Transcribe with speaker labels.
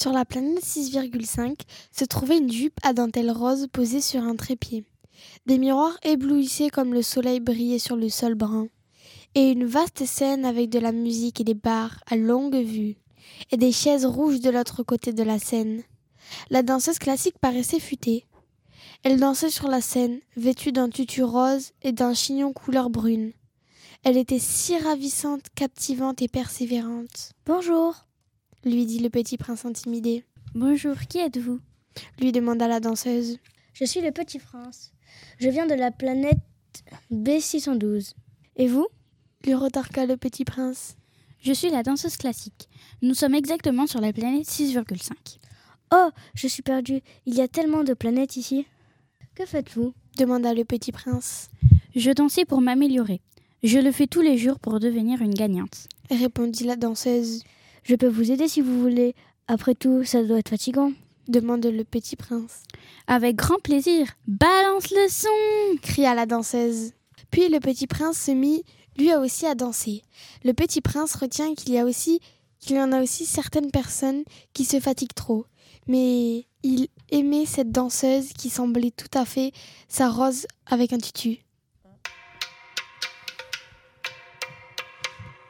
Speaker 1: Sur la planète 6,5 se trouvait une jupe à dentelle rose posée sur un trépied. Des miroirs éblouissaient comme le soleil brillait sur le sol brun. Et une vaste scène avec de la musique et des bars à longue vue. Et des chaises rouges de l'autre côté de la scène. La danseuse classique paraissait futée. Elle dansait sur la scène, vêtue d'un tutu rose et d'un chignon couleur brune. Elle était si ravissante, captivante et persévérante.
Speaker 2: « Bonjour !»
Speaker 1: lui dit le petit prince intimidé.
Speaker 2: « Bonjour, qui êtes-vous »
Speaker 1: lui demanda la danseuse.
Speaker 2: « Je suis le petit prince. Je viens de la planète B612. Et vous »
Speaker 1: lui retorqua le petit prince.
Speaker 3: « Je suis la danseuse classique. Nous sommes exactement sur la planète 6,5. »
Speaker 2: « Oh, je suis perdu. Il y a tellement de planètes ici. » « Que faites-vous »
Speaker 1: demanda le petit prince.
Speaker 3: « Je dansais pour m'améliorer. Je le fais tous les jours pour devenir une gagnante. »
Speaker 1: répondit la danseuse.
Speaker 2: « Je peux vous aider si vous voulez. Après tout, ça doit être fatigant. »
Speaker 1: demanda le petit prince.
Speaker 3: « Avec grand plaisir. Balance le son !»
Speaker 1: cria la danseuse. Puis le petit prince se mit lui aussi à danser. Le petit prince retient qu'il y en a aussi certaines personnes qui se fatiguent trop. Mais il aimait cette danseuse qui semblait tout à fait sa rose avec un tutu.